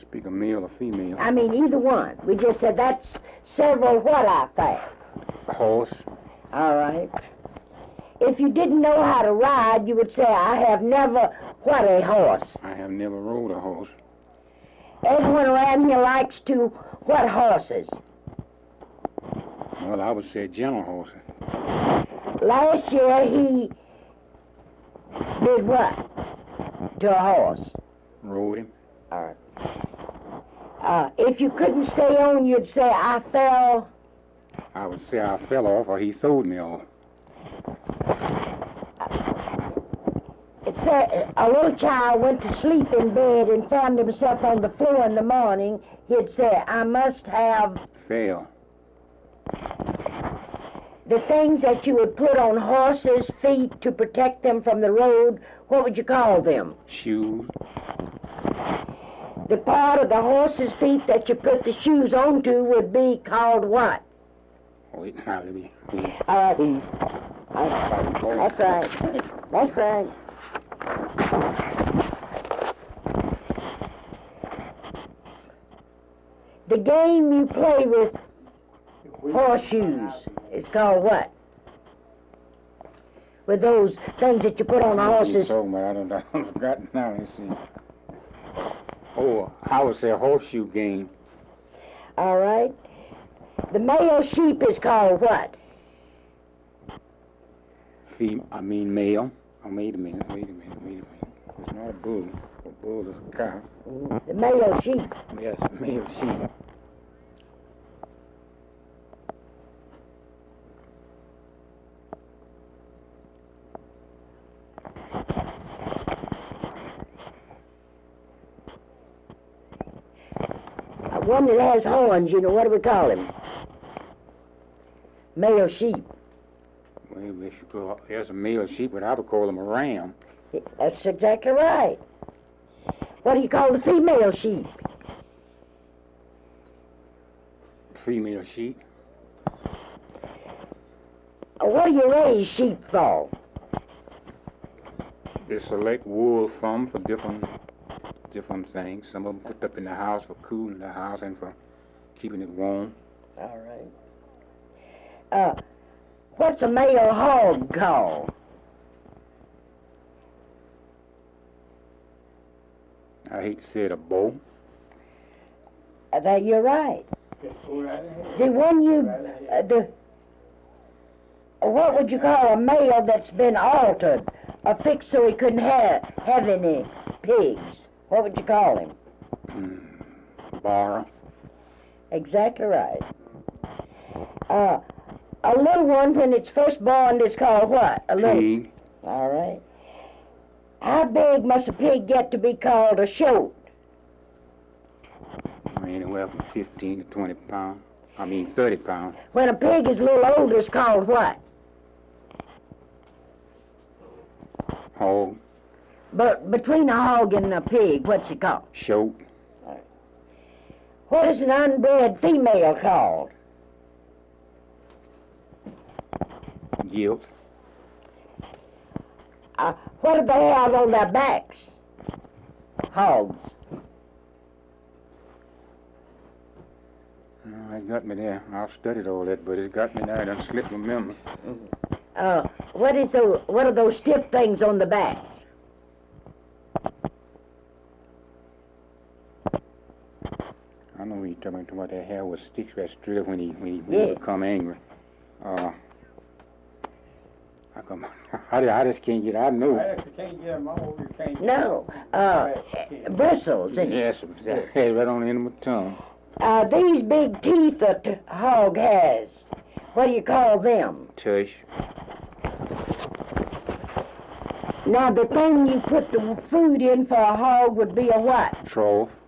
Speak of male or female? I mean, either one. We just said that's several what I found. Horse. All right. If you didn't know how to ride, you would say, I have never what a horse. I have never rode a horse. Everyone around here likes to what horses? Well, I would say gentle horses. Last year he did what to a horse? Rode him. All right. If you couldn't stay on, you'd say, I fell. I would say I fell off or he throwed me off. A little child went to sleep in bed and found himself on the floor in the morning, he'd say, I must have... Fell. The things that you would put on horses' feet to protect them from the road, what would you call them? Shoes. The part of the horse's feet that you put the shoes onto would be called what? Wait, now let me... That's right. That's right. The game you play with horseshoes is called what? With those things that you put on the horses. I don't forgot now. Let's see. Oh, I would say a horseshoe game. All right. The male sheep is called what? Male. Oh, wait a minute. It's not a bull. A bull is a cow. The male sheep. Yes, male sheep. One that has horns, you know, what do we call him? Male sheep. Well, if you put, there's a male sheep, but I would call him a ram. That's exactly right. What do you call the female sheep? Female sheep. What do you raise sheep for? They select wool from for different things. Some of them put up in the house for cooling the house and for keeping it warm. All right. What's a male hog called? I hate to say it, a bull. That you're right. The one what would you call a male that's been altered, fixed so he couldn't have any pigs? What would you call him? Bar. Exactly right. A little one, when it's first born, is called what? A little pig. All right. How big must a pig get to be called a shoat? Anywhere from 15 to 20 pounds. 30 pounds. When a pig is a little older, it's called what? Hog. But between a hog and a pig, what's it called? Shoat. What is an unbred female called? Gilt. What do they have on their backs? Hogs. No, it got me there. I've studied all that, but it's got me there. It done slipped my memory. What are those stiff things on the backs? I know what you're talking about. That hair was sticks that strip when he become angry. I just can't get. I know. I can't get them all. You can't. No. Bristles. Yes, right on the end of my tongue. These big teeth that a hog has, what do you call them? Tush. Now, the thing you put the food in for a hog would be a what? Trough.